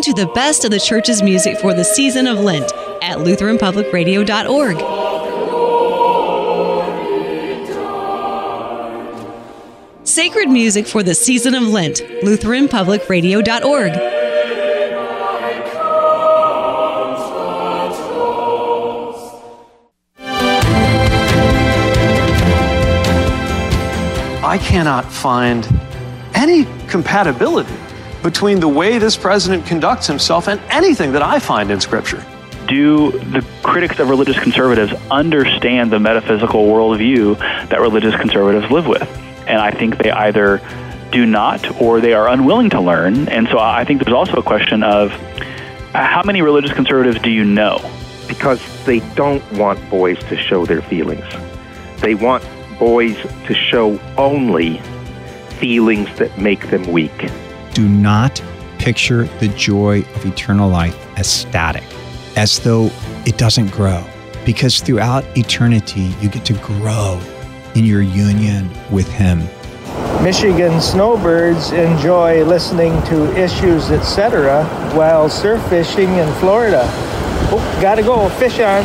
you the best of the church's music for the season of Lent at LutheranPublicRadio.org. Sacred music for the season of Lent, LutheranPublicRadio.org. I cannot find any compatibility between the way this president conducts himself and anything that I find in Scripture. Do the critics of religious conservatives understand the metaphysical worldview that religious conservatives live with? And I think they either do not or they are unwilling to learn. And so I think there's also a question of how many religious conservatives do you know? Because they don't want boys to show their feelings. They want boys to show only feelings that make them weak. Do not picture the joy of eternal life as static, as though it doesn't grow. Because throughout eternity, you get to grow in your union with Him. Michigan snowbirds enjoy listening to Issues, etc. while surf fishing in Florida. Oh, gotta go, fish on.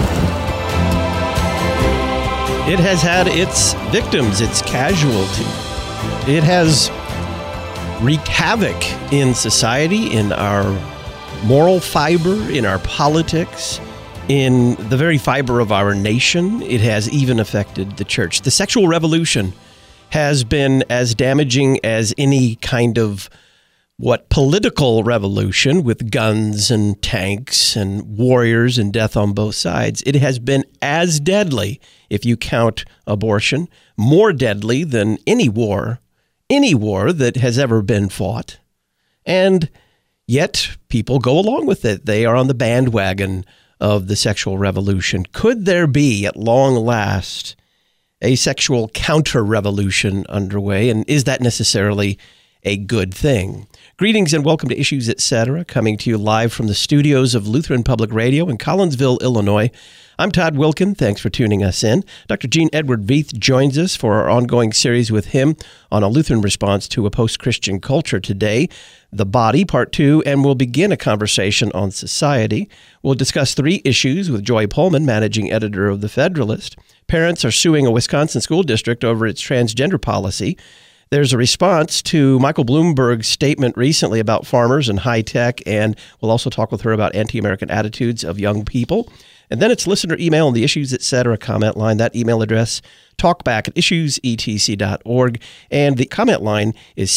It has had its victims, its casualties. It has wreaked havoc in society, in our moral fiber, in our politics, in the very fiber of our nation. It has even affected the church. The sexual revolution has been as damaging as any kind of political revolution with guns and tanks and warriors and death on both sides. It has been as deadly, if you count abortion, more deadly than any war that has ever been fought. And yet people go along with it. They are on the bandwagon of the sexual revolution. Could there be, at long last, a sexual counter-revolution underway? And is that necessarily a good thing? Greetings and welcome to Issues, Etc., coming to you live from the studios of Lutheran Public Radio in Collinsville, Illinois. I'm Todd Wilkin. Thanks for tuning us in. Dr. Gene Edward Veith joins us for our ongoing series with him on a Lutheran response to a post-Christian culture today, The Body, Part 2, and we'll begin a conversation on society. We'll discuss 3 issues with Joy Pullman, managing editor of The Federalist. Parents are suing a Wisconsin school district over its transgender policy. There's a response to Michael Bloomberg's statement recently about farmers and high tech, and we'll also talk with her about anti-American attitudes of young people. And then it's listener email on the Issues, Etc. comment line. That email address, talkback@issuesetc.org. And the comment line is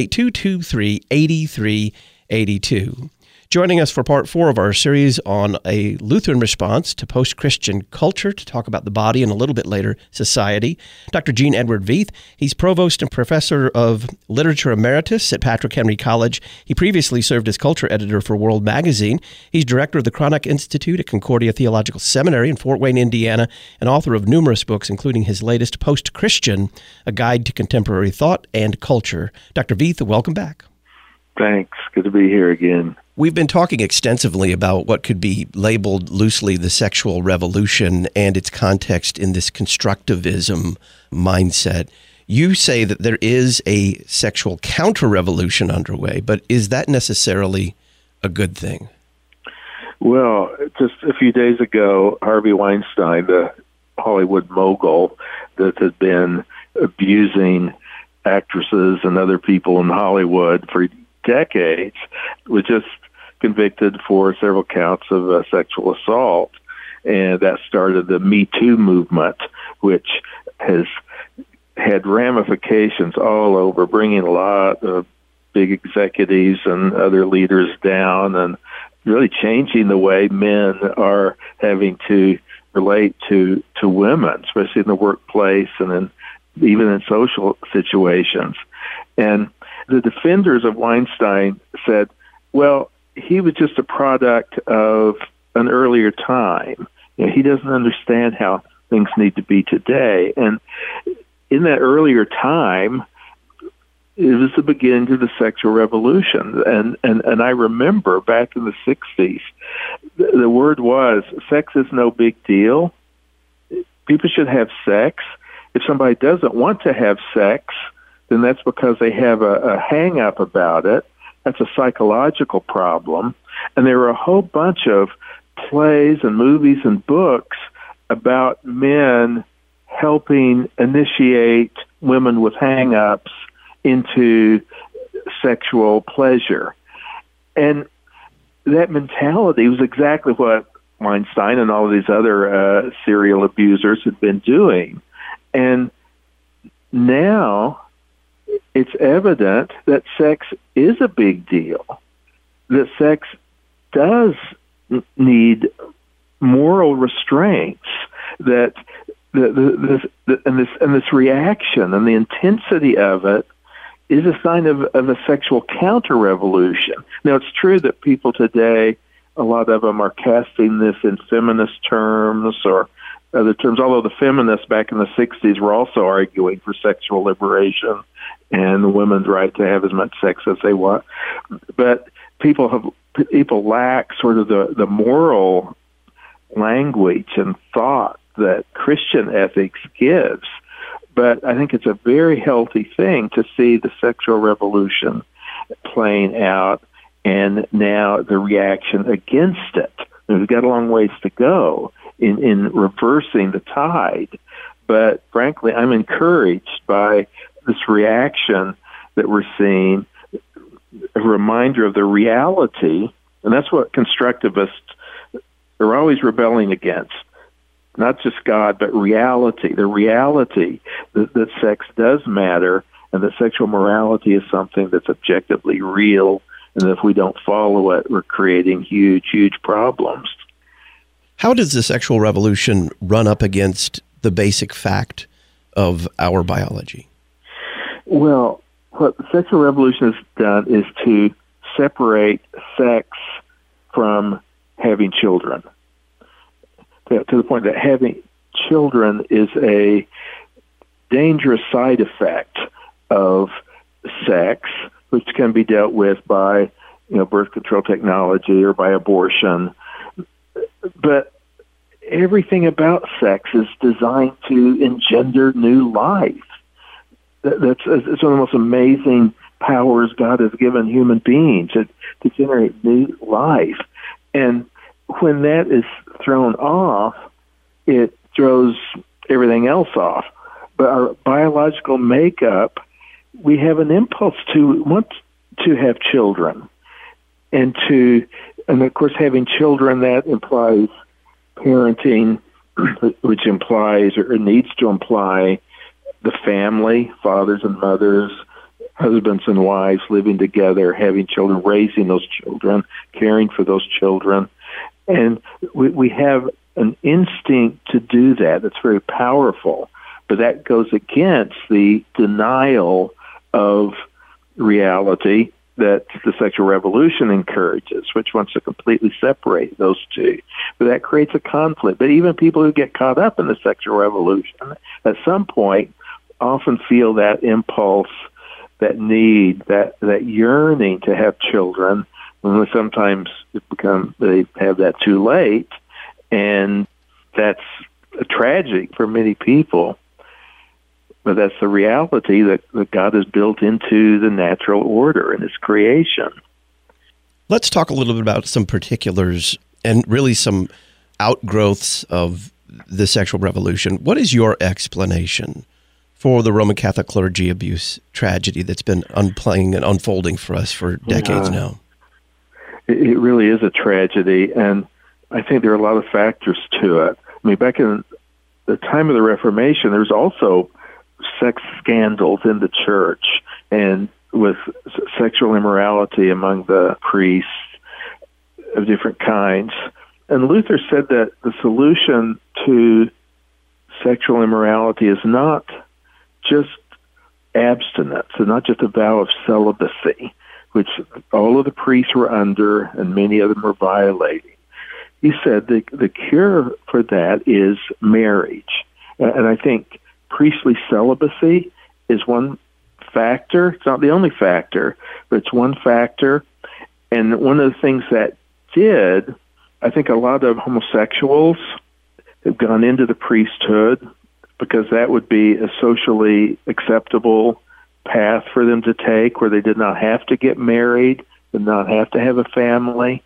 618-223-8382. Joining us for part 4 of our series on a Lutheran response to post-Christian culture to talk about the body and a little bit later society, Dr. Gene Edward Veith. He's provost and professor of literature emeritus at Patrick Henry College. He previously served as culture editor for World Magazine. He's director of the Cranach Institute at Concordia Theological Seminary in Fort Wayne, Indiana, and author of numerous books, including his latest, Post-Christian, A Guide to Contemporary Thought and Culture. Dr. Veith, welcome back. Thanks. Good to be here again. We've been talking extensively about what could be labeled loosely the sexual revolution and its context in this constructivism mindset. You say that there is a sexual counter-revolution underway, but is that necessarily a good thing? Well, just a few days ago, Harvey Weinstein, the Hollywood mogul that had been abusing actresses and other people in Hollywood for decades, was just convicted for several counts of sexual assault. And that started the Me Too movement, which has had ramifications all over, bringing a lot of big executives and other leaders down and really changing the way men are having to relate to women, especially in the workplace and even in social situations. And the defenders of Weinstein said, well, he was just a product of an earlier time. You know, he doesn't understand how things need to be today. And in that earlier time, it was the beginning of the sexual revolution. And I remember back in the 60s, the word was, sex is no big deal. People should have sex. If somebody doesn't want to have sex, then that's because they have a hang-up about it. That's a psychological problem. And there were a whole bunch of plays and movies and books about men helping initiate women with hang-ups into sexual pleasure. And that mentality was exactly what Weinstein and all of these other serial abusers had been doing. And now it's evident that sex is a big deal, that sex does need moral restraints, that this reaction and the intensity of it is a sign of a sexual counter-revolution. Now, it's true that people today, a lot of them are casting this in feminist terms or other terms, although the feminists back in the 60s were also arguing for sexual liberation and the women's right to have as much sex as they want. But people lack sort of the moral language and thought that Christian ethics gives. But I think it's a very healthy thing to see the sexual revolution playing out and now the reaction against it. We've got a long ways to go in reversing the tide. But frankly, I'm encouraged by this reaction that we're seeing, a reminder of the reality, and that's what constructivists are always rebelling against. Not just God, but reality, the reality that sex does matter and that sexual morality is something that's objectively real, and if we don't follow it, we're creating huge, huge problems. How does the sexual revolution run up against the basic fact of our biology? Well, what the sexual revolution has done is to separate sex from having children, to the point that having children is a dangerous side effect of sex, which can be dealt with by, birth control technology or by abortion. But everything about sex is designed to engender new life. It's one of the most amazing powers God has given human beings, to generate new life. And when that is thrown off, it throws everything else off. But our biological makeup, we have an impulse to want to have children. And of course, having children, that implies parenting, which implies or needs to imply the family, fathers and mothers, husbands and wives living together, having children, raising those children, caring for those children. And we have an instinct to do that. That's very powerful. But that goes against the denial of reality that the sexual revolution encourages, which wants to completely separate those two. But that creates a conflict. But even people who get caught up in the sexual revolution at some point often feel that impulse, that need, that yearning to have children. And sometimes they have that too late, and that's tragic for many people. But that's the reality that God has built into the natural order in His creation. Let's talk a little bit about some particulars and really some outgrowths of the sexual revolution. What is your explanation for the Roman Catholic clergy abuse tragedy that's been playing and unfolding for us for decades now? It really is a tragedy, and I think there are a lot of factors to it. I mean, back in the time of the Reformation, there's also sex scandals in the church and with sexual immorality among the priests of different kinds. And Luther said that the solution to sexual immorality is not just abstinence, and not just a vow of celibacy, which all of the priests were under and many of them were violating. He said the cure for that is marriage. And I think priestly celibacy is one factor. It's not the only factor, but it's one factor. And one of the things that did, I think a lot of homosexuals have gone into the priesthood because that would be a socially acceptable path for them to take, where they did not have to get married, did not have to have a family.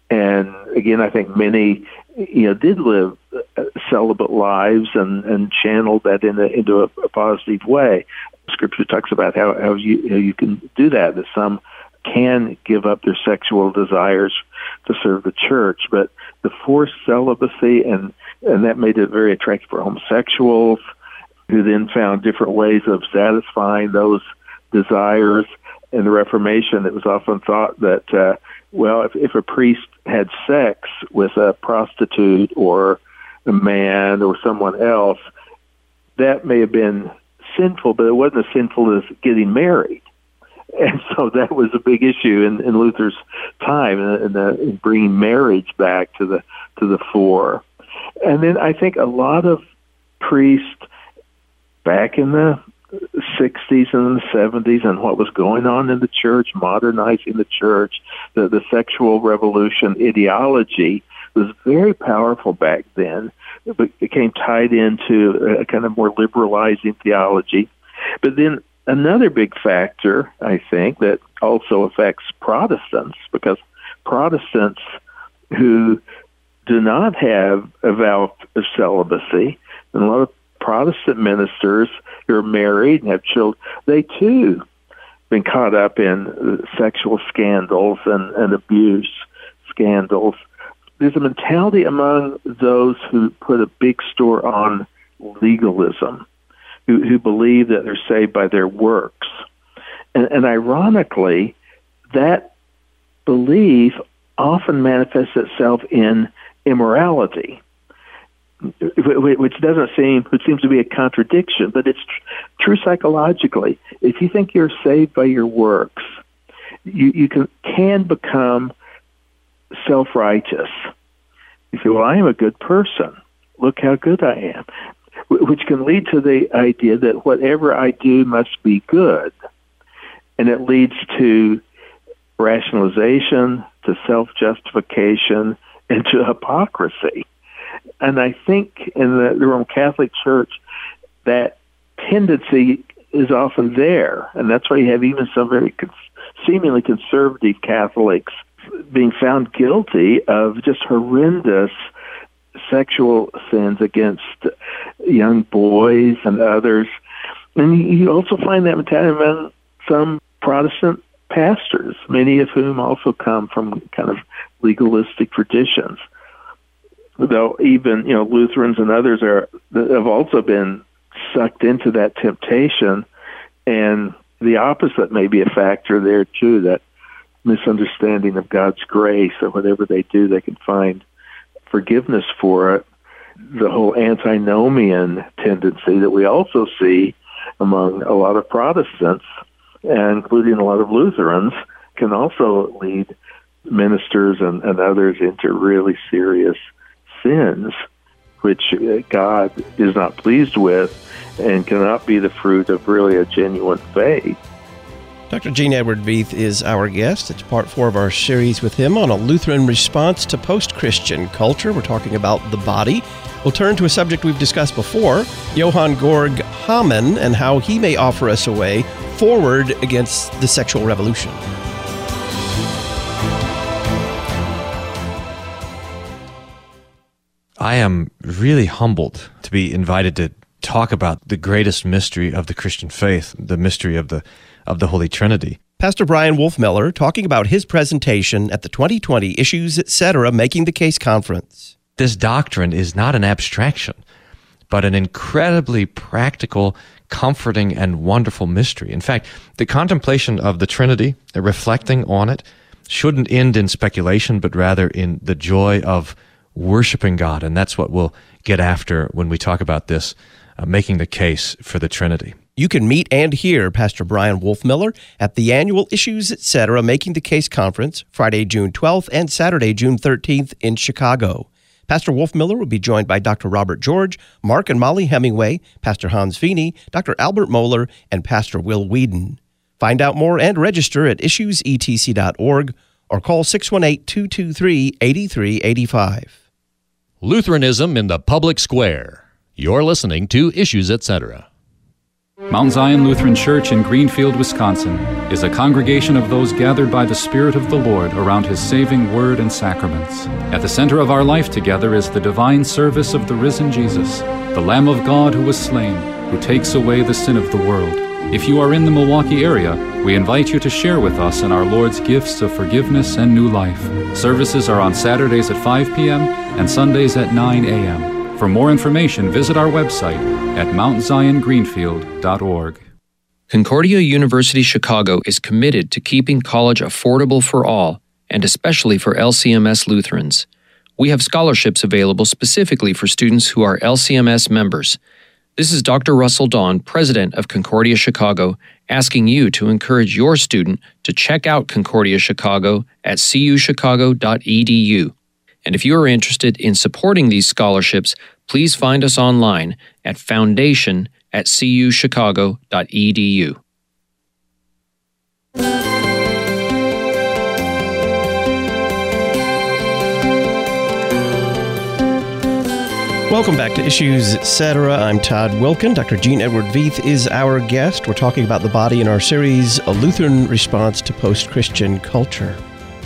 And again, I think many, did live celibate lives and channeled that into a positive way. Scripture talks about how you can do that some can give up their sexual desires to serve the church, but the forced celibacy, and that made it very attractive for homosexuals, who then found different ways of satisfying those desires. In the Reformation, it was often thought that, if a priest had sex with a prostitute or a man or someone else, that may have been sinful, but it wasn't as sinful as getting married. And so that was a big issue in Luther's time, in bringing marriage back to the fore. And then I think a lot of priests back in the 60s and the 70s and what was going on in the church, modernizing the church, the sexual revolution ideology was very powerful back then. It became tied into a kind of more liberalizing theology. But then another big factor, I think, that also affects Protestants, because Protestants who do not have a vow of celibacy, and a lot of Protestant ministers who are married and have children, they too been caught up in sexual scandals and abuse scandals. There's a mentality among those who put a big store on legalism, who believe that they're saved by their works. And ironically, that belief often manifests itself in immorality, which seems to be a contradiction, but it's true psychologically. If you think you're saved by your works, you can become self-righteous. You say, well, I am a good person. Look how good I am. Which can lead to the idea that whatever I do must be good. And it leads to rationalization, to self-justification, and to hypocrisy. And I think in the Roman Catholic Church, that tendency is often there. And that's why you have even some very seemingly conservative Catholics being found guilty of just horrendous sexual sins against young boys and others. And you also find that mentality among some Protestant pastors, many of whom also come from kind of legalistic traditions. Though even, Lutherans and others have also been sucked into that temptation, and the opposite may be a factor there too, that misunderstanding of God's grace, or whatever they do, they can find forgiveness for it. The whole antinomian tendency that we also see among a lot of Protestants, including a lot of Lutherans, can also lead ministers and others into really serious sins, which God is not pleased with and cannot be the fruit of really a genuine faith. Dr. Gene Edward Veith is our guest. It's part 4 of our series with him on a Lutheran response to post-Christian culture. We're talking about the body. We'll turn to a subject we've discussed before, Johann Georg Hamann, and how he may offer us a way forward against the sexual revolution. I am really humbled to be invited to talk about the greatest mystery of the Christian faith, the mystery of the Holy Trinity. Pastor Brian Wolfmueller talking about his presentation at the 2020 Issues Etc. Making the Case Conference. This doctrine is not an abstraction, but an incredibly practical, comforting, and wonderful mystery. In fact, the contemplation of the Trinity, reflecting on it, shouldn't end in speculation, but rather in the joy of worshiping God. And that's what we'll get after when we talk about this, making the case for the Trinity. You can meet and hear Pastor Brian Wolfmueller at the annual Issues Etc. Making the Case Conference, Friday, June 12th and Saturday, June 13th in Chicago. Pastor Wolfmueller will be joined by Dr. Robert George, Mark and Molly Hemingway, Pastor Hans Feeney, Dr. Albert Mohler, and Pastor Will Whedon. Find out more and register at issuesetc.org or call 618-223-8385. Lutheranism in the Public Square. You're listening to Issues Etc. Mount Zion Lutheran Church in Greenfield, Wisconsin, is a congregation of those gathered by the Spirit of the Lord around His saving word and sacraments. At the center of our life together is the divine service of the risen Jesus, the Lamb of God who was slain, who takes away the sin of the world. If you are in the Milwaukee area, we invite you to share with us in our Lord's gifts of forgiveness and new life. Services are on Saturdays at 5 p.m. and Sundays at 9 a.m. For more information, visit our website at mountziongreenfield.org. Concordia University Chicago is committed to keeping college affordable for all, and especially for LCMS Lutherans. We have scholarships available specifically for students who are LCMS members. This is Dr. Russell Dawn, president of Concordia Chicago, asking you to encourage your student to check out Concordia Chicago at cuchicago.edu. And if you are interested in supporting these scholarships, please find us online at foundation@cuchicago.edu. Welcome back to Issues Etc. I'm Todd Wilkin. Dr. Gene Edward Veith is our guest. We're talking about the body in our series, A Lutheran Response to Post-Christian Culture.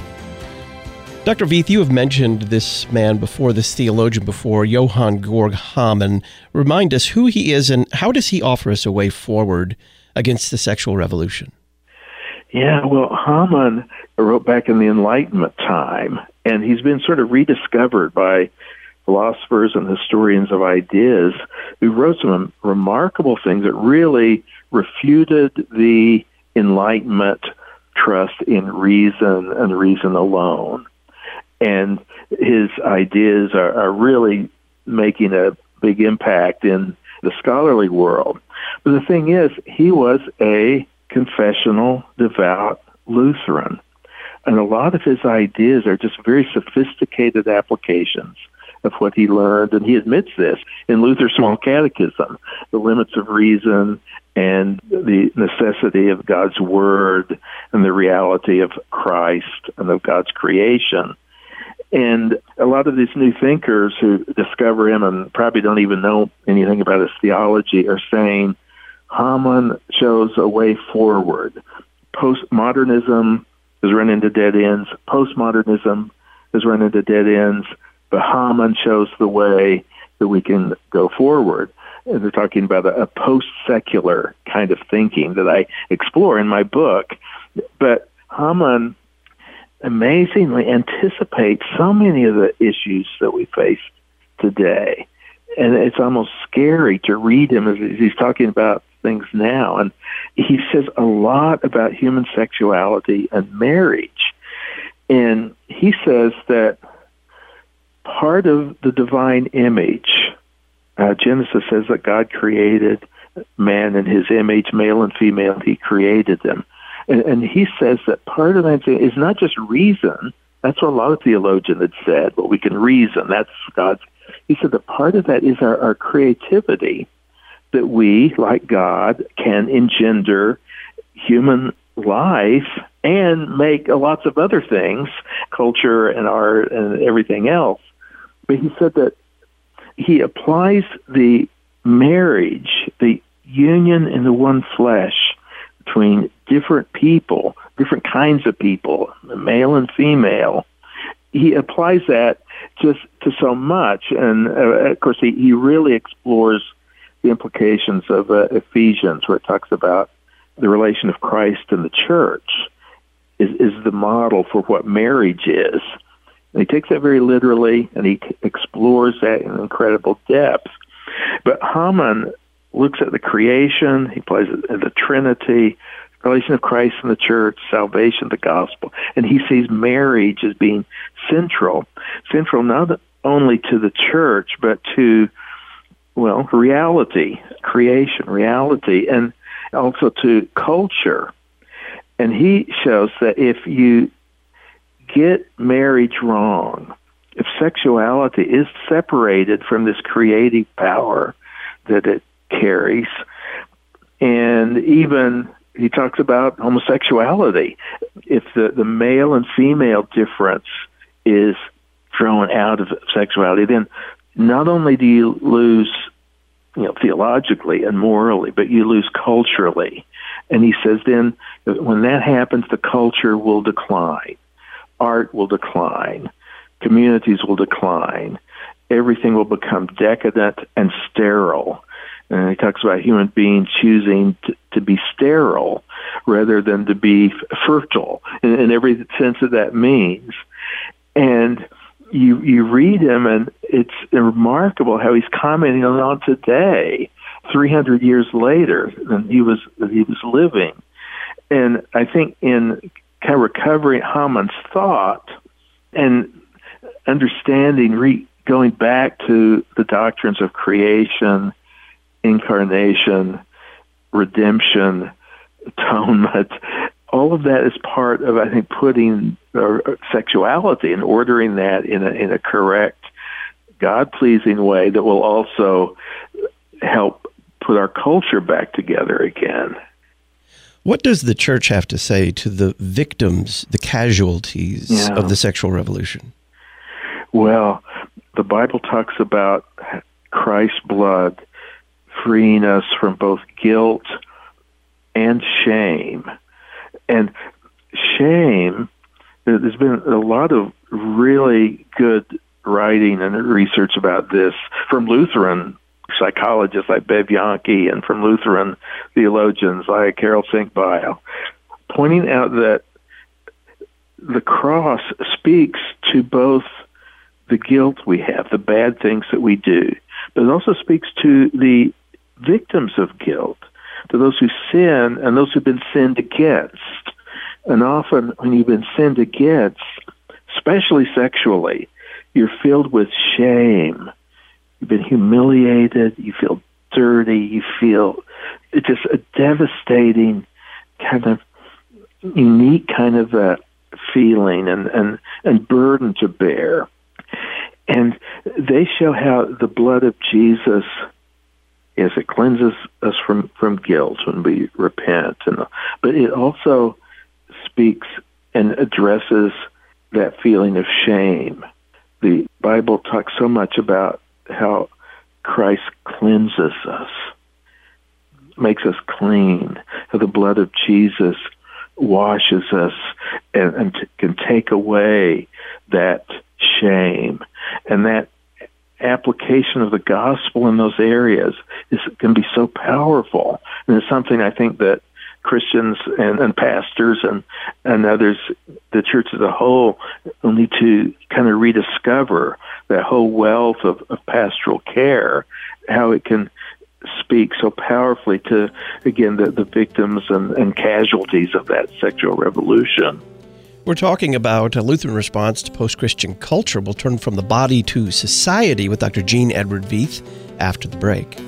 Dr. Veith, you have mentioned this man before, this theologian before, Johann Georg Hamann. Remind us who he is and how does he offer us a way forward against the sexual revolution? Yeah, well, Hamann wrote back in the Enlightenment time, and he's been sort of rediscovered by philosophers and historians of ideas who wrote some remarkable things that really refuted the Enlightenment trust in reason and reason alone. And his ideas are really making a big impact in the scholarly world. But the thing is, he was a confessional, devout Lutheran. And a lot of his ideas are just very sophisticated applications of what he learned, and he admits this in Luther's Small Catechism, the limits of reason and the necessity of God's Word and the reality of Christ and of God's creation. And a lot of these new thinkers who discover him and probably don't even know anything about his theology are saying Hamann shows a way forward. Postmodernism has run into dead ends. Postmodernism has run into dead ends. But Hamann shows the way that we can go forward. And they're talking about a post-secular kind of thinking that I explore in my book. But Hamann amazingly anticipates so many of the issues that we face today. And it's almost scary to read him as he's talking about things now. And he says a lot about human sexuality and marriage. And he says that part of the divine image, Genesis says that God created man in his image, male and female, he created them. And he says that part of that is not just reason. That's what a lot of theologians had said, but we can reason. That's God's. He said that part of that is our creativity, that we, like God, can engender human life and make lots of other things, culture and art and everything else. But he said that he applies the marriage, the union in the one flesh between different people, different kinds of people, male and female. He applies that just to so much. And, of course, he really explores the implications of Ephesians, where it talks about the relation of Christ and the church is the model for what marriage is. And he takes that very literally, and he explores that in incredible depth. But Hamann looks at the creation, he plays at the Trinity, relation of Christ and the church, salvation, the gospel, and he sees marriage as being central not only to the church, but to, well, reality, creation, reality, and also to culture. And he shows that if you get marriage wrong, if sexuality is separated from this creative power that it carries, and even he talks about homosexuality, if the male and female difference is thrown out of sexuality, then not only do you lose theologically and morally, but you lose culturally. And he says then when that happens, the culture will decline. Art will decline. Communities will decline. Everything will become decadent and sterile. And he talks about human beings choosing to be sterile rather than to be fertile in every sense that means. And you read him, and it's remarkable how he's commenting on today, 300 years later than he was living. And I think in kind of recovering Haman's thought and understanding, going back to the doctrines of creation, incarnation, redemption, atonement, all of that is part of, I think, putting sexuality and ordering that in a correct, God-pleasing way that will also help put our culture back together again. What does the church have to say to the victims, the casualties of the sexual revolution? Well, the Bible talks about Christ's blood freeing us from both guilt and shame. And shame, there's been a lot of really good writing and research about this from Lutheran psychologists like Bev Yankee and from Lutheran theologians like Carol Sinkbeil, pointing out that the cross speaks to both the guilt we have, the bad things that we do, but it also speaks to the victims of guilt, to those who sin and those who've been sinned against. And often when you've been sinned against, especially sexually, you're filled with shame. You've been humiliated, you feel dirty, you feel it's just a devastating kind of unique kind of feeling and burden to bear. And they show how the blood of Jesus, yes, it cleanses us from guilt when we repent, but it also speaks and addresses that feeling of shame. The Bible talks so much about how Christ cleanses us, makes us clean, how the blood of Jesus washes us and can take away that shame. And that application of the gospel in those areas can be so powerful. And it's something I think that Christians and pastors and others, the church as a whole, will need to kind of rediscover that whole wealth of pastoral care, how it can speak so powerfully to, again, the victims and casualties of that sexual revolution. We're talking about a Lutheran response to post-Christian culture. We'll turn from the body to society with Dr. Gene Edward Veith after the break.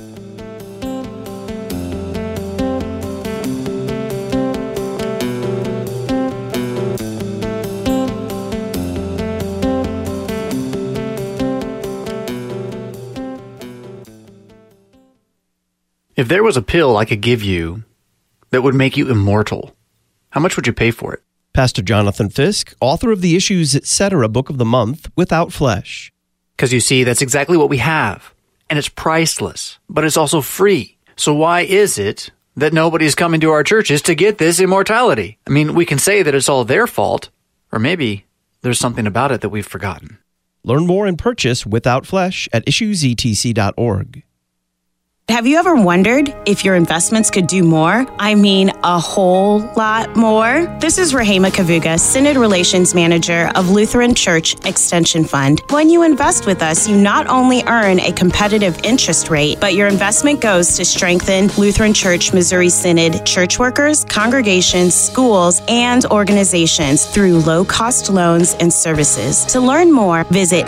If there was a pill I could give you that would make you immortal, how much would you pay for it? Pastor Jonathan Fisk, author of the Issues Etc. Book of the Month, Without Flesh. Because you see, that's exactly what we have. And it's priceless, but it's also free. So why is it that nobody's coming to our churches to get this immortality? I mean, we can say that it's all their fault, or maybe there's something about it that we've forgotten. Learn more and purchase Without Flesh at issuesetc.org. Have you ever wondered if your investments could do more? I mean, a whole lot more? This is Rahema Kavuga, Synod Relations Manager of Lutheran Church Extension Fund. When you invest with us, you not only earn a competitive interest rate, but your investment goes to strengthen Lutheran Church Missouri Synod church workers, congregations, schools, and organizations through low-cost loans and services. To learn more, visit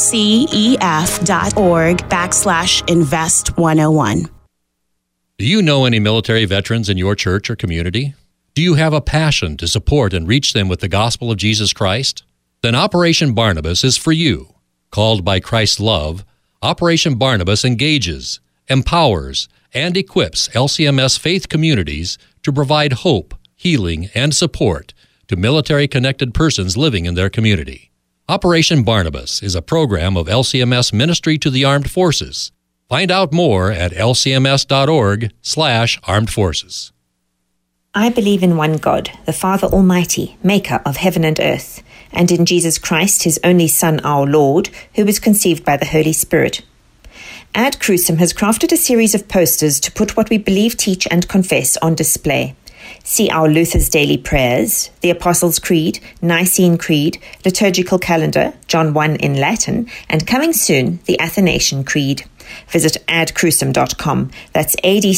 lcef.org/invest101. Do you know any military veterans in your church or community? Do you have a passion to support and reach them with the gospel of Jesus Christ? Then Operation Barnabas is for you. Called by Christ's love, Operation Barnabas engages, empowers, and equips LCMS faith communities to provide hope, healing, and support to military-connected persons living in their community. Operation Barnabas is a program of LCMS Ministry to the Armed Forces, Find out more at lcms.org/armed forces. I believe in one God, the Father Almighty, maker of heaven and earth, and in Jesus Christ, his only Son, our Lord, who was conceived by the Holy Spirit. Ad Crucem has crafted a series of posters to put what we believe, teach, and confess on display. See our Luther's Daily Prayers, the Apostles' Creed, Nicene Creed, Liturgical Calendar, John 1 in Latin, and coming soon, the Athanasian Creed. Visit adcrucem.com. That's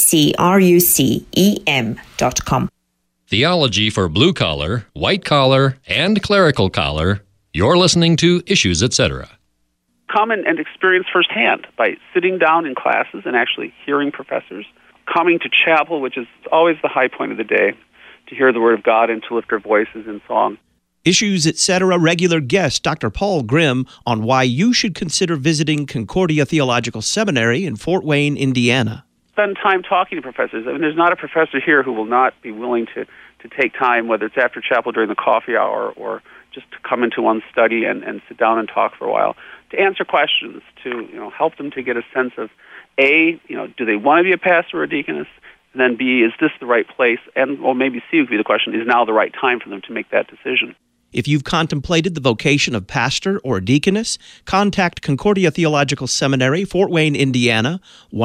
ADCRUCEM.com. Theology for blue collar, white collar, and clerical collar. You're listening to Issues, Etc. Come and experience firsthand by sitting down in classes and actually hearing professors, coming to chapel, which is always the high point of the day, to hear the Word of God and to lift our voices in song. Issues, Etc. regular guest Dr. Paul Grimm on why you should consider visiting Concordia Theological Seminary in Fort Wayne, Indiana. Spend time talking to professors. I mean, there's not a professor here who will not be willing to take time, whether it's after chapel during the coffee hour or just to come into one's study and sit down and talk for a while, to answer questions, to help them to get a sense of, A, do they want to be a pastor or a deaconess? And then B, is this the right place? And maybe C would be the question, is now the right time for them to make that decision? If you've contemplated the vocation of pastor or deaconess, contact Concordia Theological Seminary, Fort Wayne, Indiana,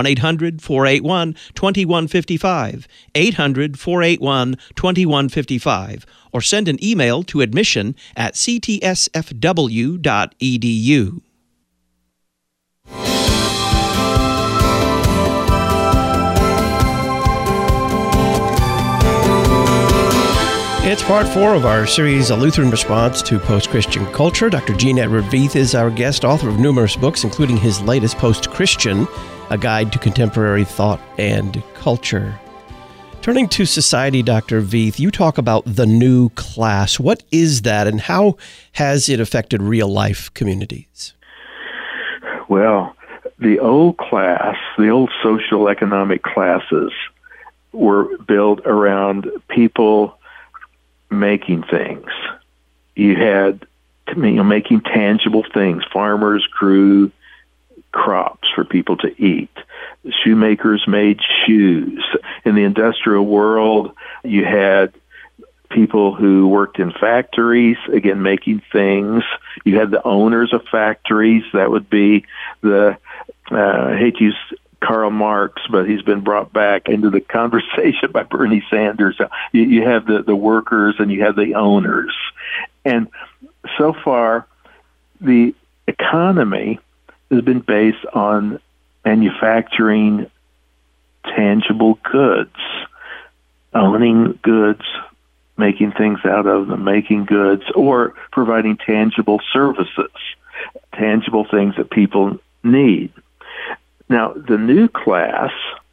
1-800-481-2155, 800-481-2155, or send an email to admission@ctsfw.edu. It's part 4 of our series, A Lutheran Response to Post-Christian Culture. Dr. Gene Edward Veith is our guest, author of numerous books, including his latest, Post-Christian, A Guide to Contemporary Thought and Culture. Turning to society, Dr. Veith, you talk about the new class. What is that, and how has it affected real-life communities? Well, the old class, the old social economic classes, were built around people making things. You had making tangible things. Farmers grew crops for people to eat. Shoemakers made shoes. In the industrial world, you had people who worked in factories, again, making things. You had the owners of factories. That would be I hate to use Karl Marx, but he's been brought back into the conversation by Bernie Sanders. You have the workers and you have the owners. And so far, the economy has been based on manufacturing tangible goods, owning goods, making things out of them, making goods, or providing tangible services, tangible things that people need. Now, the new class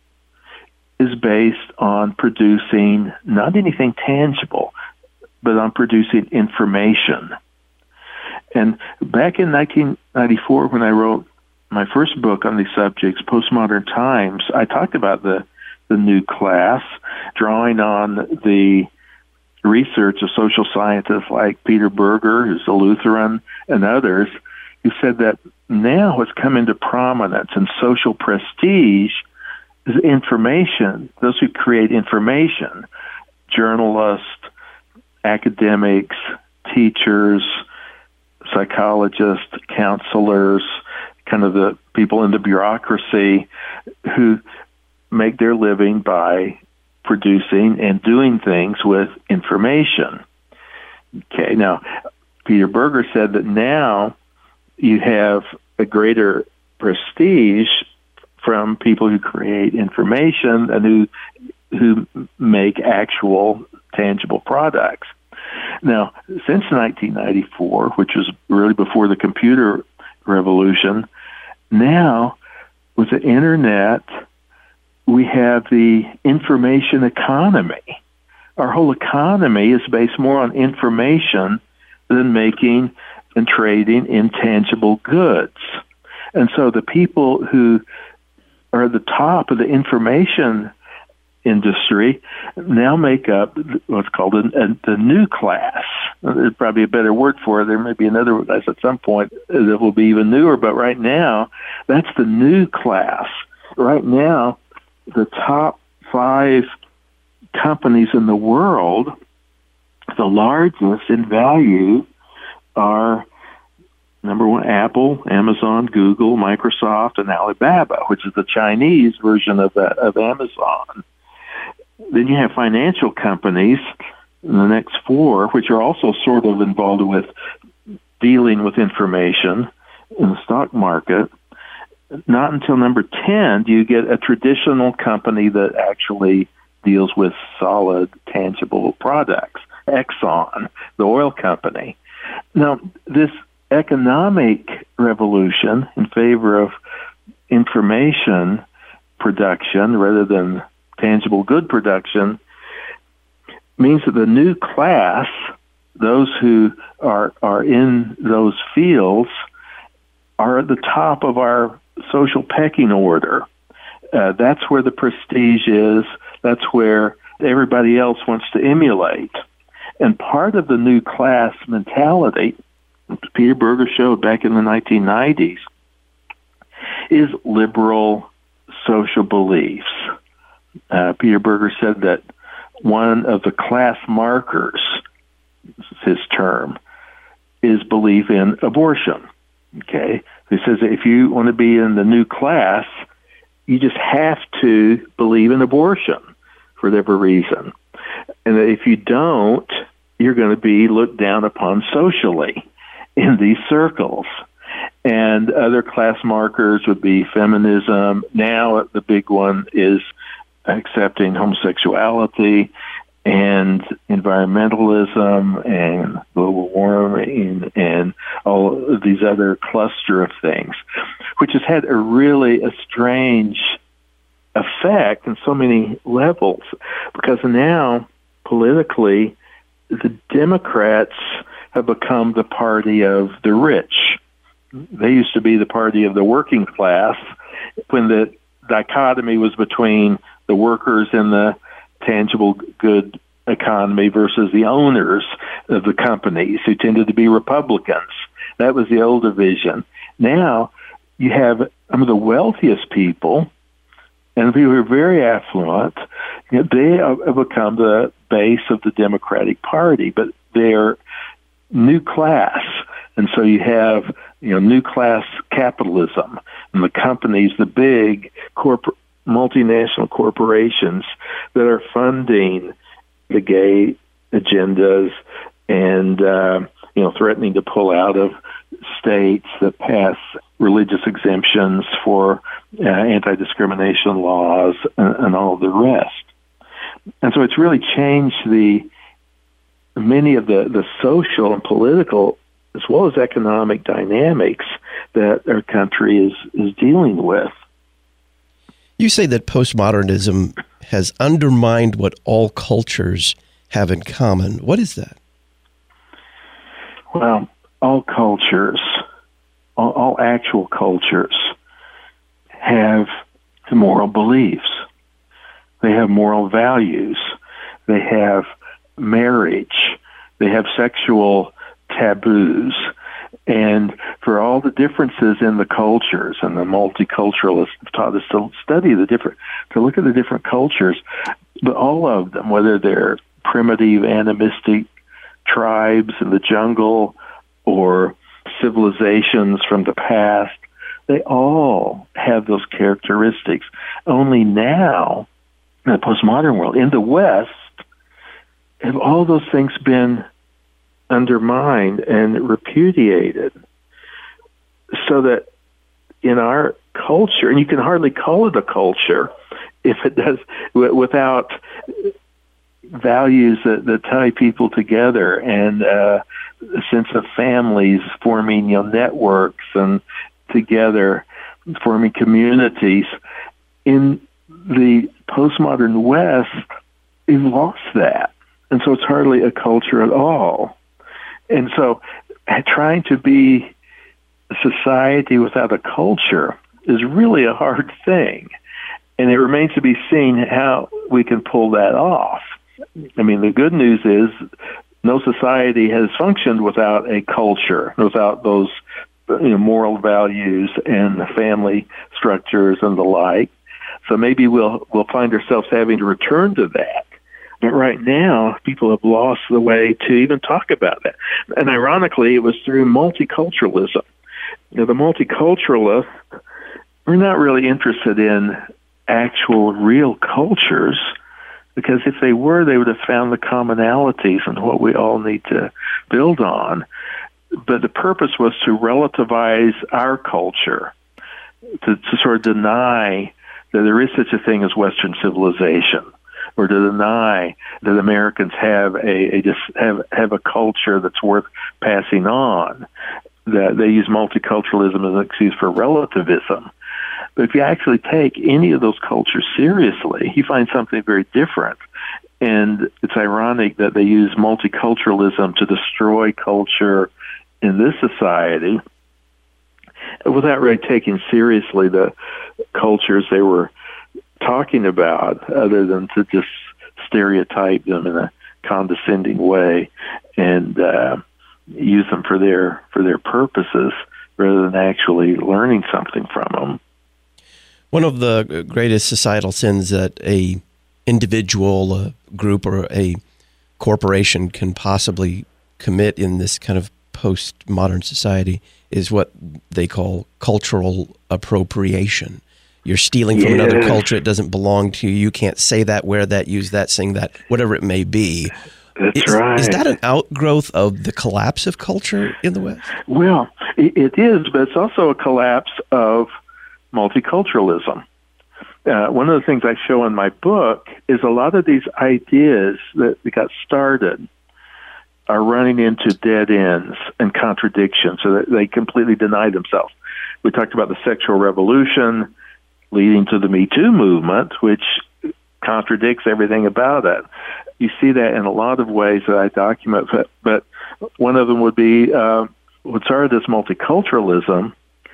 is based on producing not anything tangible, but on producing information. And back in 1994, when I wrote my first book on these subjects, Postmodern Times, I talked about the new class, drawing on the research of social scientists like Peter Berger, who's a Lutheran, and others, who said that now what's come into prominence in social prestige is information. Those who create information, journalists, academics, teachers, psychologists, counselors, kind of the people in the bureaucracy who make their living by producing and doing things with information. Okay, now, Peter Berger said that now you have a greater prestige from people who create information and who make actual tangible products. Now, since 1994, which was really before the computer revolution, now with the internet, we have the information economy. Our whole economy is based more on information than making and trading intangible goods. And so the people who are at the top of the information industry now make up what's called the new class. there's probably a better word for it. There may be another class at some point that will be even newer, but right now, that's the new class. Right now, the top 5 companies in the world, the largest in value, are number 1, Apple, Amazon, Google, Microsoft, and Alibaba, which is the Chinese version of Amazon. Then you have financial companies, the next 4, which are also sort of involved with dealing with information in the stock market. Not until number 10 do you get a traditional company that actually deals with solid, tangible products. Exxon, the oil company. Now, this economic revolution in favor of information production rather than tangible good production means that the new class, those who are in those fields, are at the top of our social pecking order. That's where the prestige is. That's where everybody else wants to emulate. And part of the new class mentality, Peter Berger showed back in the 1990s, is liberal social beliefs. Peter Berger said that one of the class markers, this is his term, is belief in abortion. Okay? He says that if you want to be in the new class, you just have to believe in abortion for whatever reason. And that if you don't, you're going to be looked down upon socially in these circles. And other class markers would be feminism. Now the big one is accepting homosexuality and environmentalism and global warming and all of these other cluster of things, which has had a strange effect in so many levels, because now politically the Democrats have become the party of the rich. They used to be the party of the working class when the dichotomy was between the workers in the tangible good economy versus the owners of the companies, who tended to be Republicans. That was the old division. Now you have some of the wealthiest people and people who are very affluent. They have become the base of the Democratic Party, but they're new class. And so you have new class capitalism, and the companies, the big multinational corporations that are funding the gay agendas and threatening to pull out of states that pass religious exemptions for anti-discrimination laws and all of the rest. And so it's really changed many of the social and political as well as economic dynamics that our country is dealing with. You say that postmodernism has undermined what all cultures have in common. What is that? Well, all cultures, all actual cultures, have moral beliefs. They have moral values. They have marriage. They have sexual taboos. And for all the differences in the cultures, and the multiculturalists have taught us to look at the different cultures, but all of them, whether they're primitive, animistic tribes in the jungle or civilizations from the past, they all have those characteristics. Only now, in the postmodern world, in the West, have all those things been undermined and repudiated, so that in our culture, and you can hardly call it a culture if it does without values that tie people together and a sense of families forming networks and together forming communities. In the postmodern West, we've lost that, and so it's hardly a culture at all. And so trying to be a society without a culture is really a hard thing. And it remains to be seen how we can pull that off. I mean, the good news is no society has functioned without a culture, without those moral values and family structures and the like. So maybe we'll find ourselves having to return to that. But right now, people have lost the way to even talk about that. And ironically, it was through multiculturalism. The multiculturalists are not really interested in actual real cultures, because if they were, they would have found the commonalities and what we all need to build on. But the purpose was to relativize our culture, to sort of deny that there is such a thing as Western civilization, or to deny that Americans have a culture that's worth passing on. That they use multiculturalism as an excuse for relativism. But if you actually take any of those cultures seriously, you find something very different. And it's ironic that they use multiculturalism to destroy culture in this society without really taking seriously the cultures they were talking about, other than to just stereotype them in a condescending way and use them for their purposes rather than actually learning something from them. One of the greatest societal sins that a individual, a group, or a corporation can possibly commit in this kind of postmodern society is what they call cultural appropriation. You're stealing from another culture. It doesn't belong to you. You can't say that, wear that, use that, sing that, whatever it may be. That's right. Is that an outgrowth of the collapse of culture in the West? Well, it is, but it's also a collapse of multiculturalism. One of the things I show in my book is a lot of these ideas that got started are running into dead ends and contradictions, so that they completely deny themselves. We talked about the sexual revolution leading to the Me Too movement, which contradicts everything about it. You see that in a lot of ways that I document, but one of them would be what started this multiculturalism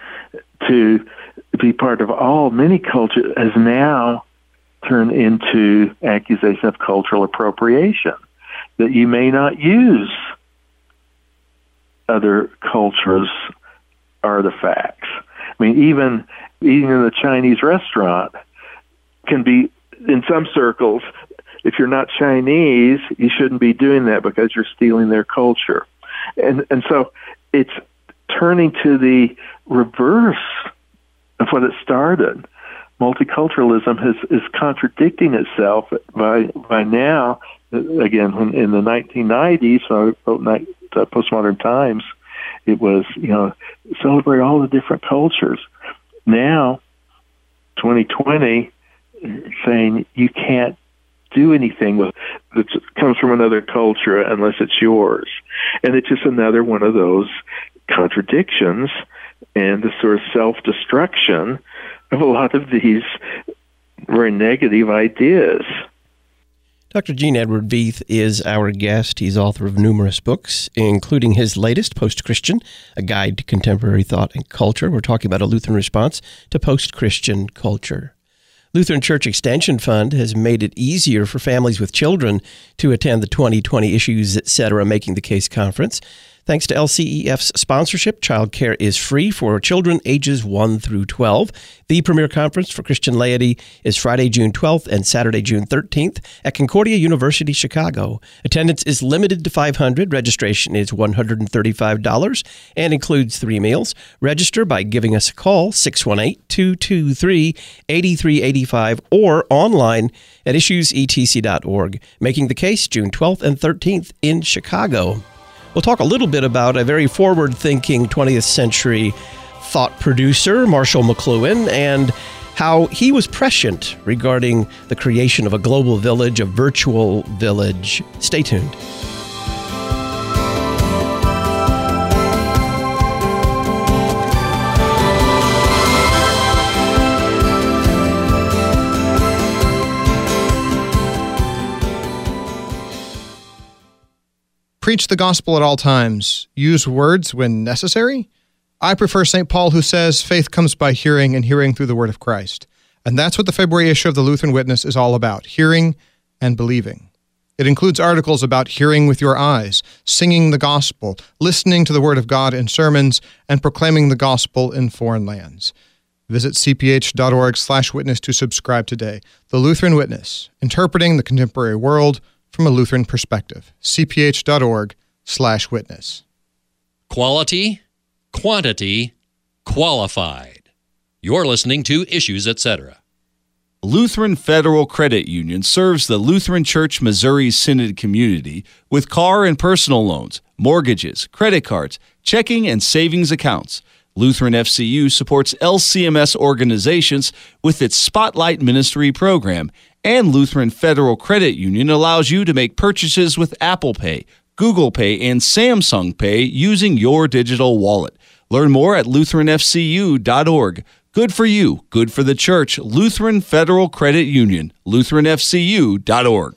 to be part of many cultures has now turned into accusation of cultural appropriation, that you may not use other cultures' artifacts. I mean, even eating in a Chinese restaurant can be, in some circles, if you're not Chinese, you shouldn't be doing that because you're stealing their culture. And so it's turning to the reverse of what it started. Multiculturalism is contradicting itself by now. Again, in the 1990s, when I wrote Postmodern Times, it was, celebrate all the different cultures. Now, 2020, saying you can't do anything that comes from another culture unless it's yours. And it's just another one of those contradictions and the sort of self-destruction of a lot of these very negative ideas. Dr. Gene Edward Veith is our guest. He's author of numerous books, including his latest, Post-Christian, A Guide to Contemporary Thought and Culture. We're talking about a Lutheran response to post-Christian culture. Lutheran Church Extension Fund has made it easier for families with children to attend the 2020 Issues, Etc. Making the Case conference. Thanks to LCEF's sponsorship, childcare is free for children ages 1 through 12. The premier conference for Christian laity is Friday, June 12th and Saturday, June 13th at Concordia University, Chicago. Attendance is limited to 500. Registration is $135 and includes 3 meals. Register by giving us a call, 618-223-8385, or online at issuesetc.org. Making the Case, June 12th and 13th in Chicago. We'll talk a little bit about a very forward-thinking 20th century thought producer, Marshall McLuhan, and how he was prescient regarding the creation of a global village, a virtual village. Stay tuned. Preach the gospel at all times. Use words when necessary. I prefer St. Paul, who says faith comes by hearing and hearing through the word of Christ. And that's what the February issue of the Lutheran Witness is all about, hearing and believing. It includes articles about hearing with your eyes, singing the gospel, listening to the Word of God in sermons, and proclaiming the gospel in foreign lands. Visit cph.org/witness to subscribe today. The Lutheran Witness, interpreting the contemporary world from a Lutheran perspective. cph.org/witness. Quality, quantity, qualified. You're listening to Issues, Etc. Lutheran Federal Credit Union serves the Lutheran Church Missouri Synod community with car and personal loans, mortgages, credit cards, checking and savings accounts. Lutheran FCU supports LCMS organizations with its Spotlight Ministry program, and Lutheran Federal Credit Union allows you to make purchases with Apple Pay, Google Pay, and Samsung Pay using your digital wallet. Learn more at lutheranfcu.org. Good for you, good for the church. Lutheran Federal Credit Union, lutheranfcu.org.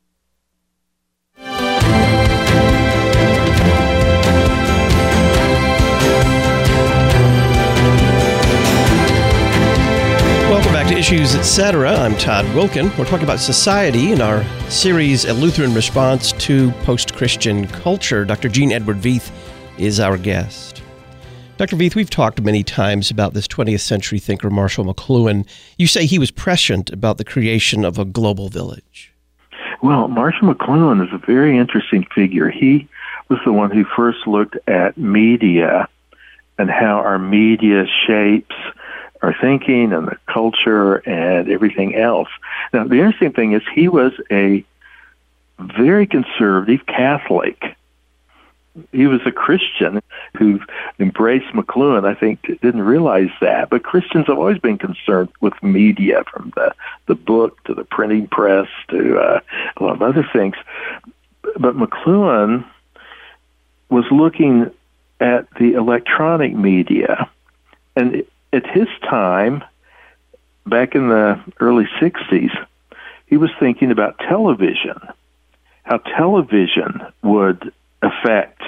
Welcome back to Issues, Etc. I'm Todd Wilkin. We're talking about society in our series, A Lutheran Response to Post-Christian Culture. Dr. Gene Edward Veith is our guest. Dr. Veith, we've talked many times about this 20th century thinker, Marshall McLuhan. You say he was prescient about the creation of a global village. Well, Marshall McLuhan is a very interesting figure. He was the one who first looked at media and how our media shapes our thinking and the culture and everything else. Now, the interesting thing is he was a very conservative Catholic. He was a Christian who embraced McLuhan. I think didn't realize that, but Christians have always been concerned with media, from the book to the printing press to a lot of other things. But McLuhan was looking at the electronic media, and at his time, back in the early 60s, he was thinking about television, how television would affect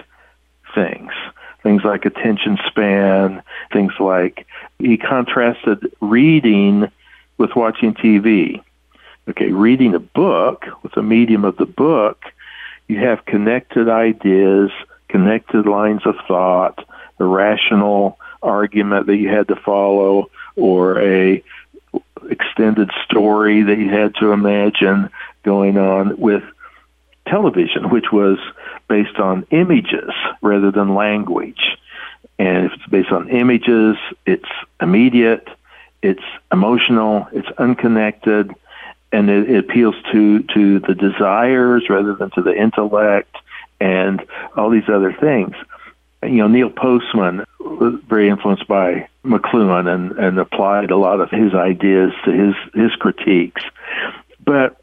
things like attention span, things like, he contrasted reading with watching TV. Okay, reading a book, with the medium of the book, you have connected ideas, connected lines of thought, a rational argument that you had to follow, or a extended story that you had to imagine going on. With television, which was based on images rather than language. And if it's based on images, it's immediate, it's emotional, it's unconnected, and it appeals to the desires rather than to the intellect and all these other things. You know, Neil Postman was very influenced by McLuhan and applied a lot of his ideas to his critiques. But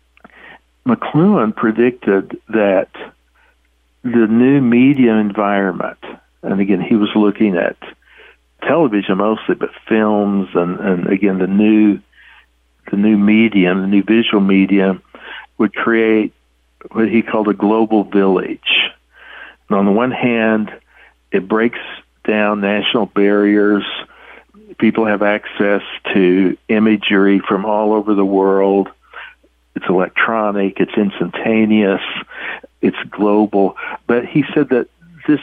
McLuhan predicted that the new media environment, and again, he was looking at television mostly, but films and again, the new medium, the new visual medium, would create what he called a global village. And on the one hand, it breaks down national barriers. People have access to imagery from all over the world. It's electronic, it's instantaneous, it's global. But he said that this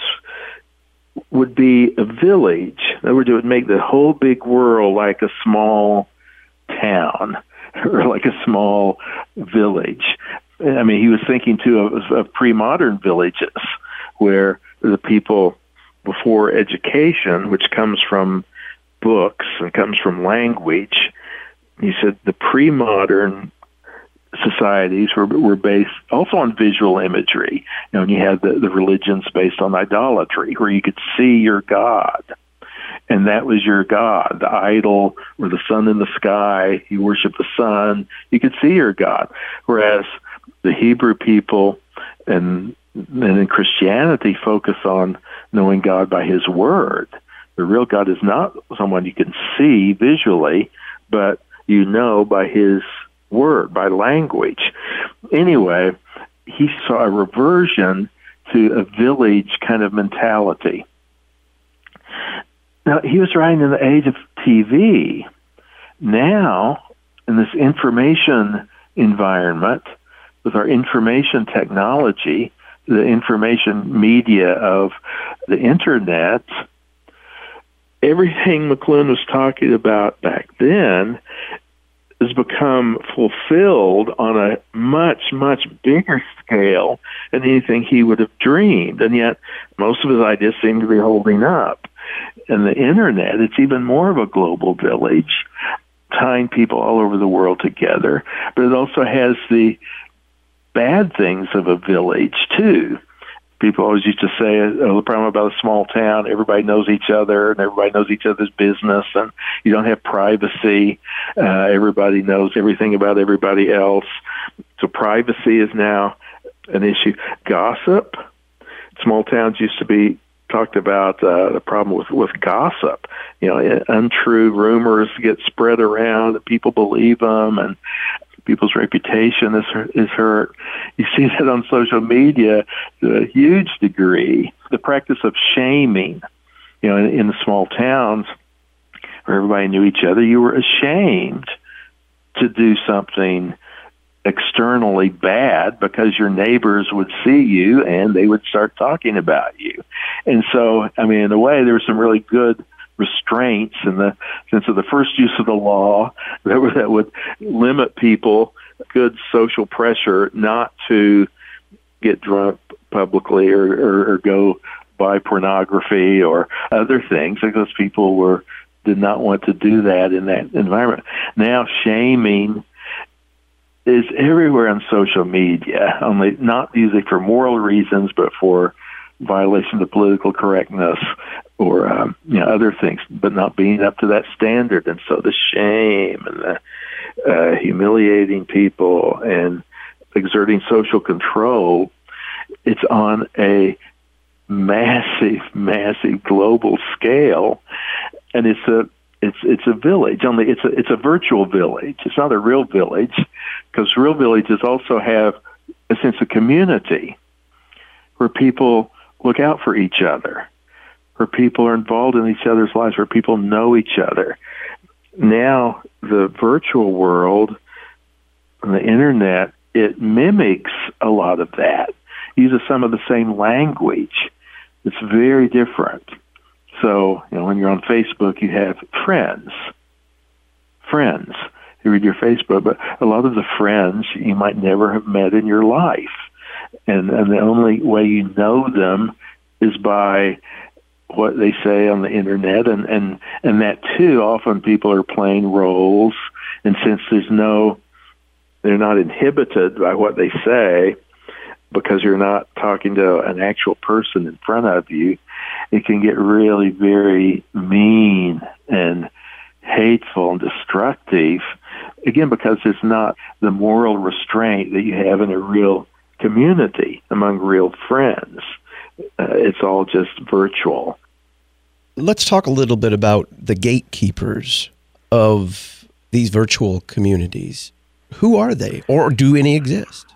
would be a village. In other words, it would make the whole big world like a small town or like a small village. I mean, he was thinking, too, of pre-modern villages where the people before education, which comes from books and comes from language, he said the pre-modern societies were based also on visual imagery. You know, and you had the religions based on idolatry, where you could see your God, and that was your God. The idol or the sun in the sky, you worship the sun, you could see your God. Whereas the Hebrew people and in Christianity focus on knowing God by His Word. The real God is not someone you can see visually, but you know by His Word, by language. Anyway, he saw a reversion to a village kind of mentality. Now, he was writing in the age of TV. Now, in this information environment, with our information technology, the information media of the internet, everything McLuhan was talking about back then has become fulfilled on a much, much bigger scale than anything he would have dreamed. And yet most of his ideas seem to be holding up. And the internet, it's even more of a global village, tying people all over the world together. But it also has the bad things of a village, too. People always used to say, the problem about a small town, everybody knows each other, and everybody knows each other's business, and you don't have privacy. Everybody knows everything about everybody else. So privacy is now an issue. Gossip. Small towns used to be talked about the problem with gossip. You know, untrue rumors get spread around, and people believe them, and people's reputation is hurt. You see that on social media to a huge degree. The practice of shaming, you know, in the small towns where everybody knew each other, you were ashamed to do something externally bad because your neighbors would see you and they would start talking about you. And so, I mean, in a way, there were some really good restraints in the sense of the first use of the law that would limit people, good social pressure not to get drunk publicly or go buy pornography or other things, because people did not want to do that in that environment. Now shaming is everywhere on social media, only not usually for moral reasons, but for violation of political correctness or other things, but not being up to that standard. And so the shame and the humiliating people and exerting social control, it's on a massive, massive global scale, and it's a village. Only it's a virtual village. It's not a real village, because real villages also have a sense of community where people look out for each other, where people are involved in each other's lives, where people know each other. Now, the virtual world and the internet, it mimics a lot of that, uses some of the same language. It's very different. So, when you're on Facebook, you have friends who read your Facebook, but a lot of the friends you might never have met in your life. And the only way you know them is by what they say on the internet, and that too, often people are playing roles, and since they're not inhibited by what they say, because you're not talking to an actual person in front of you, it can get really very mean and hateful and destructive, again, because it's not the moral restraint that you have in a real community among real friends. It's all just virtual. Let's talk a little bit about the gatekeepers of these virtual communities. Who are they, or do any exist?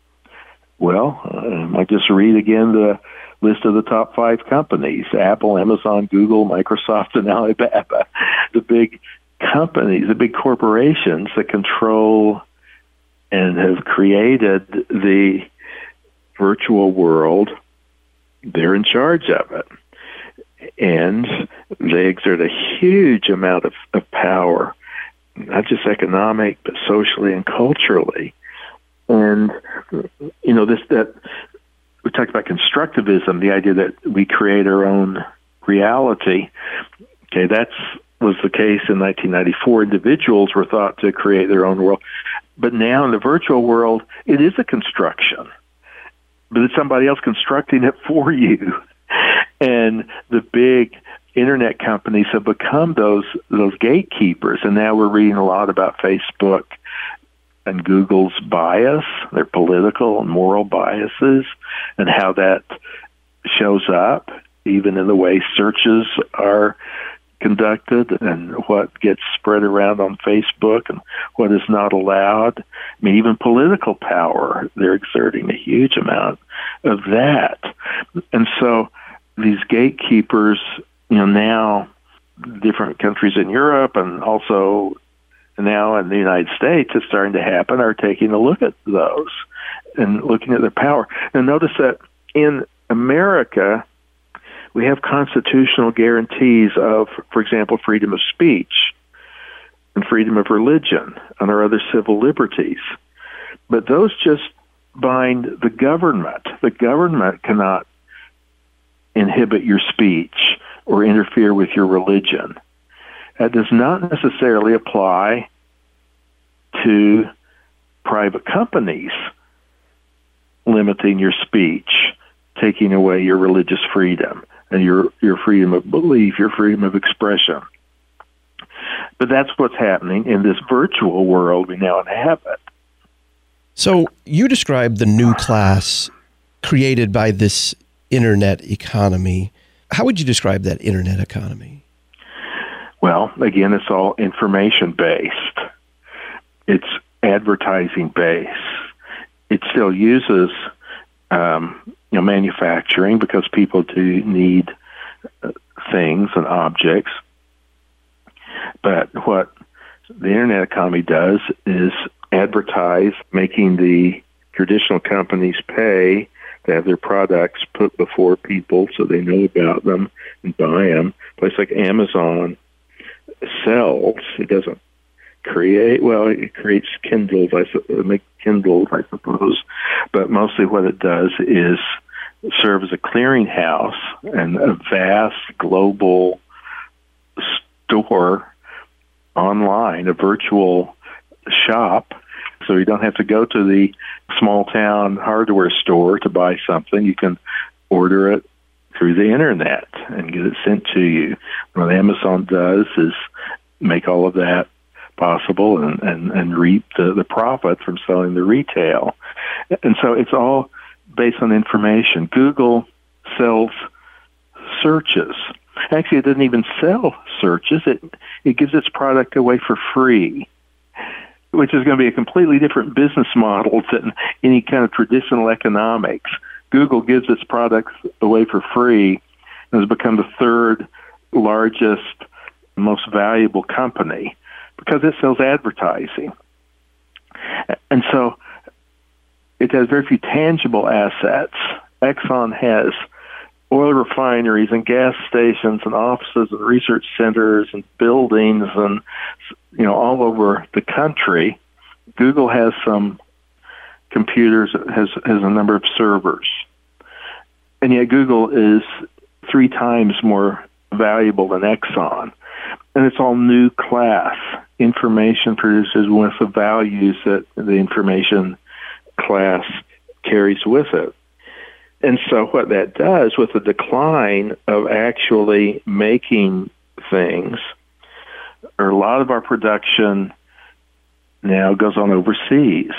Well, I just read again the list of the top 5 companies: Apple, Amazon, Google, Microsoft, and Alibaba. The big companies, the big corporations that control and have created the virtual world, they're in charge of it. And they exert a huge amount of power, not just economic, but socially and culturally. And, that we talked about constructivism, the idea that we create our own reality. Okay, that was the case in 1994. Individuals were thought to create their own world. But now in the virtual world, it is a construction. But it's somebody else constructing it for you. And the big internet companies have become those gatekeepers. And now we're reading a lot about Facebook and Google's bias, their political and moral biases, and how that shows up even in the way searches are conducted and what gets spread around on Facebook and what is not allowed. I mean, even political power, they're exerting a huge amount of that. And so these gatekeepers, now different countries in Europe and also now in the United States, it's starting to happen, are taking a look at those. and looking at their power. Now notice that in America, we have constitutional guarantees of, for example, freedom of speech and freedom of religion and our other civil liberties. But those just bind the government. The government cannot inhibit your speech or interfere with your religion. That does not necessarily apply to private companies limiting your speech, taking away your religious freedom and your freedom of belief, your freedom of expression. But that's what's happening in this virtual world we now inhabit. So you described the new class created by this internet economy. How would you describe that internet economy? Well, again, it's all information-based. It's advertising-based. It still uses manufacturing because people do need things and objects. But what the internet economy does is advertise, making the traditional companies pay to have their products put before people so they know about them and buy them. A place like Amazon sells. It doesn't create, well, it creates Kindles, make Kindles, I suppose. But mostly what it does is serve as a clearinghouse and a vast global store online, a virtual shop. So you don't have to go to the small town hardware store to buy something. You can order it through the internet and get it sent to you. What Amazon does is make all of that possible and reap the profit from selling the retail. And so it's all based on information. Google sells searches. Actually, it doesn't even sell searches. It gives its product away for free, which is going to be a completely different business model than any kind of traditional economics. Google gives its products away for free and has become the third largest, most valuable company because it sells advertising. And so it has very few tangible assets. Exxon has oil refineries and gas stations and offices and research centers and buildings and, all over the country. Google has some computers, has a number of servers. And yet Google is 3 times more valuable than Exxon. And it's all new class. Information produces with the values that the information class carries with it. And so what that does with the decline of actually making things, or a lot of our production now goes on overseas.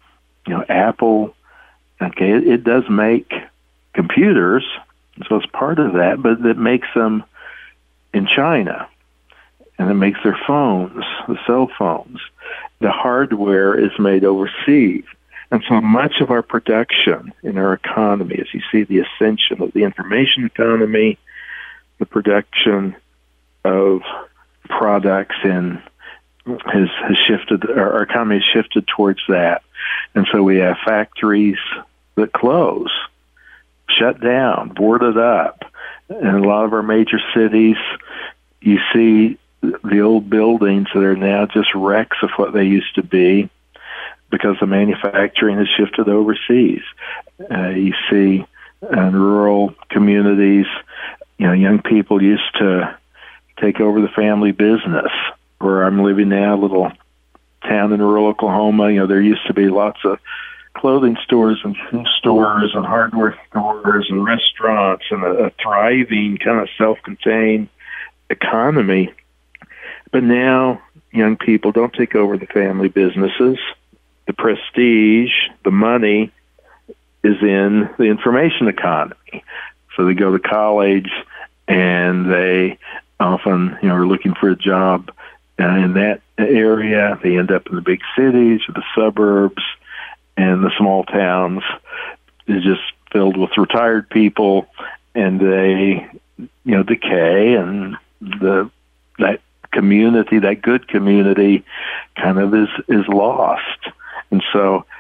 Apple, okay, it does make computers, so it's part of that, but it makes them in China, and it makes their phones, the cell phones. The hardware is made overseas. And so much of our production in our economy, as you see the ascension of the information economy, the production of products has shifted, our economy has shifted towards that. And so we have factories that close, shut down, boarded up. In a lot of our major cities, you see the old buildings that are now just wrecks of what they used to be, because the manufacturing has shifted overseas. You see in rural communities, young people used to take over the family business. Where I'm living now, a little town in rural Oklahoma, there used to be lots of clothing stores and food stores and hardware stores and restaurants and a thriving kind of self-contained economy. But now young people don't take over the family businesses. The prestige, the money is in the information economy. So they go to college and they often, are looking for a job in that area. They end up in the big cities or the suburbs, and the small towns is just filled with retired people, and they, decay, and that community, that good community, kind of is lost. And so this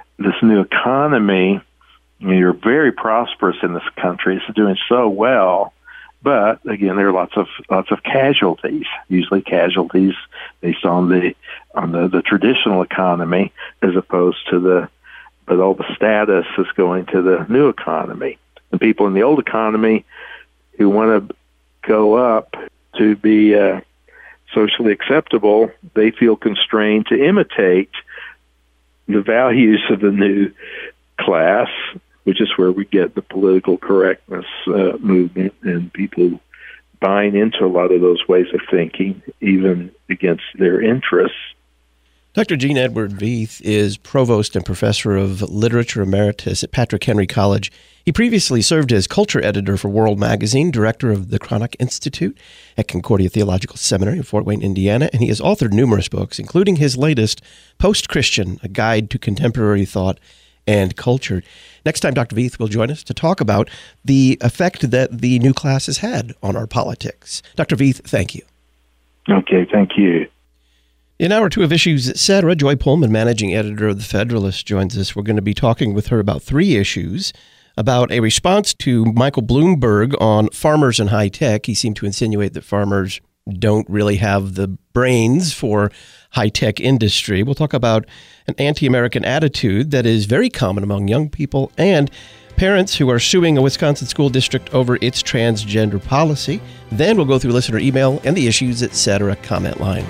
new economy, you're very prosperous in this country. It's doing so well. But again, there are lots of casualties. Usually, casualties based on the traditional economy, as opposed to but all the status is going to the new economy. And people in the old economy who want to go up to be socially acceptable, they feel constrained to imitate the values of the new class, which is where we get the political correctness movement and people buying into a lot of those ways of thinking, even against their interests. Dr. Gene Edward Veith is Provost and Professor of Literature Emeritus at Patrick Henry College. He previously served as Culture Editor for World Magazine, Director of the Cranach Institute at Concordia Theological Seminary in Fort Wayne, Indiana, and he has authored numerous books, including his latest, Post-Christian, A Guide to Contemporary Thought and Culture. Next time, Dr. Veith will join us to talk about the effect that the new class has had on our politics. Dr. Veith, thank you. Okay, thank you. In hour 2 of Issues, Etc., Joy Pullman, managing editor of The Federalist, joins us. We're going to be talking with her about 3 issues, about a response to Michael Bloomberg on farmers and high tech. He seemed to insinuate that farmers don't really have the brains for high-tech industry. We'll talk about an anti-American attitude that is very common among young people and parents who are suing a Wisconsin school district over its transgender policy. Then we'll go through listener email and the Issues, Etc. comment line.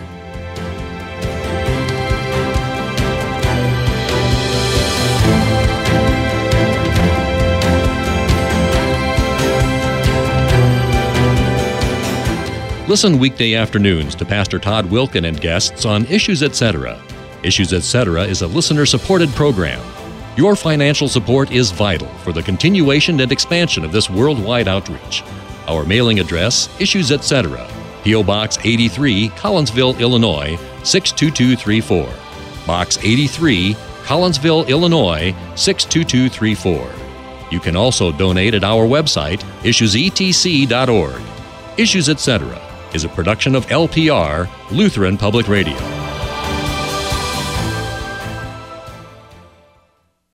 Listen weekday afternoons to Pastor Todd Wilkin and guests on Issues Etc. Issues Etc. is a listener-supported program. Your financial support is vital for the continuation and expansion of this worldwide outreach. Our mailing address, Issues Etc., P.O. Box 83, Collinsville, Illinois, 62234. Box 83, Collinsville, Illinois, 62234. You can also donate at our website, issuesetc.org. Issues Etc. is a production of LPR, Lutheran Public Radio.